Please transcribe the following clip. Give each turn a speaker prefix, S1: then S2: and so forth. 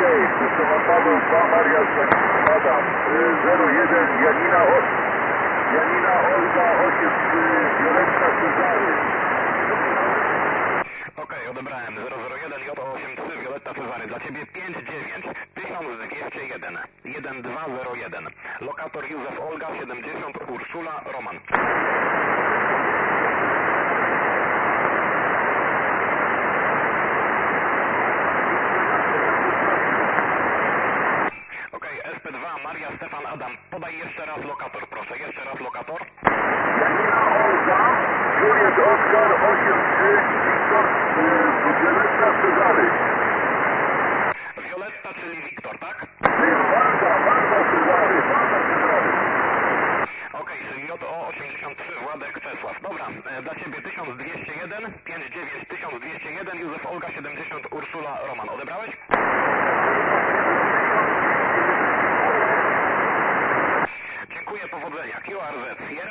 S1: Krzysztofa Paweł, 2 Maria Adam, 01 Janina Olga, 83 Wioletta Cezary.
S2: Okej, odebrałem 001 J83 Wioletta Cezary. Dla Ciebie 59 1201 1201. Lokator Józef Olga 70 Urszula Roman. Okej, SP2 Maria Stefan Adam. Podaj jeszcze raz lokator, proszę. Jeszcze raz lokator.
S1: Janina Olga, Juliet Oskar, 83 Wiktor Wioletta Cezary.
S2: Wioletta, czyli Wiktor, tak?
S1: Wanda Cezary.
S2: Okej, czyli JO83 Władek Czesław. Dobra, dla Ciebie 1201 59 1201 Józef Olga 70 Urszula Roman. Odebrałeś? Dziękuję, powodzenia. QRZ.